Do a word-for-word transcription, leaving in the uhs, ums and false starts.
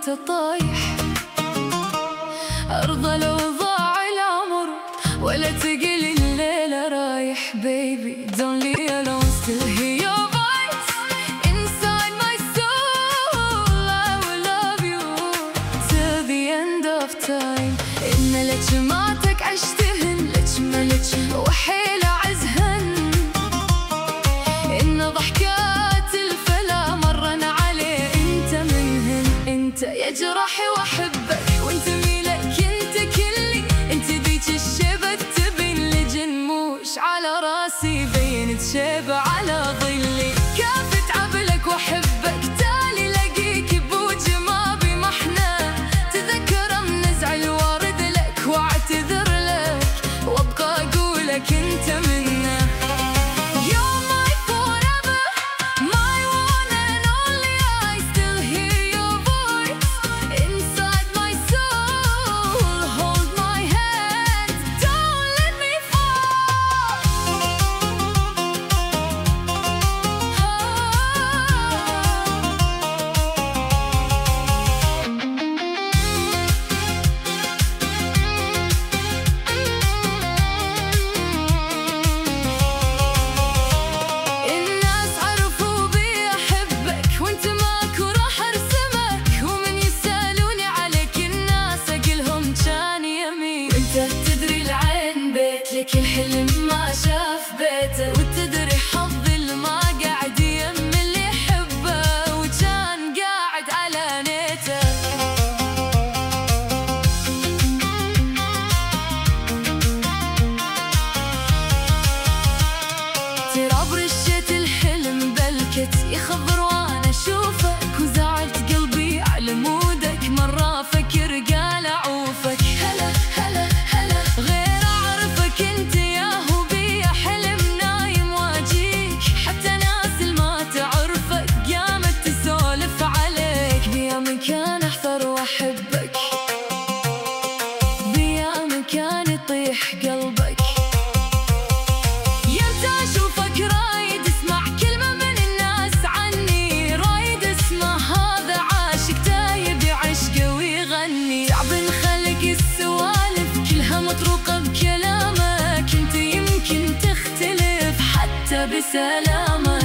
وانت طايح، أرضى لو ضاع العمر ولا تقلي الليلة رايح. Baby don't leave me alone, still hear your voice inside my soul. I will love you till the end of time. إن لك ماتك عشتهن، لك ملك وحيل عزهن، إن ضحكات الفلا مرن عليه انت منهن. انت يا جراحي واحبك وانت ميلك انت كلي، انت ذيك الشبك تبين لجن موش على راسي بين تشيب على ظلي. كيف تعبلك واحبك تالي لقيك بوجما بمحنة، تذكر منزع الورد لك واعتذر لك وابقى اقولك انت منه. You're my forever, my one and only. I still hear your voice inside my soul. Hold my hand, don't let me الناس عرفوا بي أحبك وانت ماكو راح أرسمك، ومن يسألوني عليك الناس أقلهم كان يمين. وانت تدري العين بيت لك الحلم ما شاف بيته، وتدري حظ اللي ما قاعد يم اللي يحبه وكان قاعد على نيته. ترى برشة الحلم بلكت يخضر وانا اشوفك، وزعلت قلبي على مودك مرة فكر قال اعوفك. هلا هلا هلا غير اعرفك انت يا هو بيا حلم نايم واجيك، حتى ناس ما تعرفك قامت تسولف عليك. بيا مكان احذر واحبك، بيا مكان يطيح قلبك. يمتى اشوفك رايد اسمع كلمة من الناس عني، رايد اسمع هذا عاشق تايب عشقه ويغني. تعب نخلق السوالف كلها مطروقة بكلامك، انت يمكن تختلف حتى بسلامك.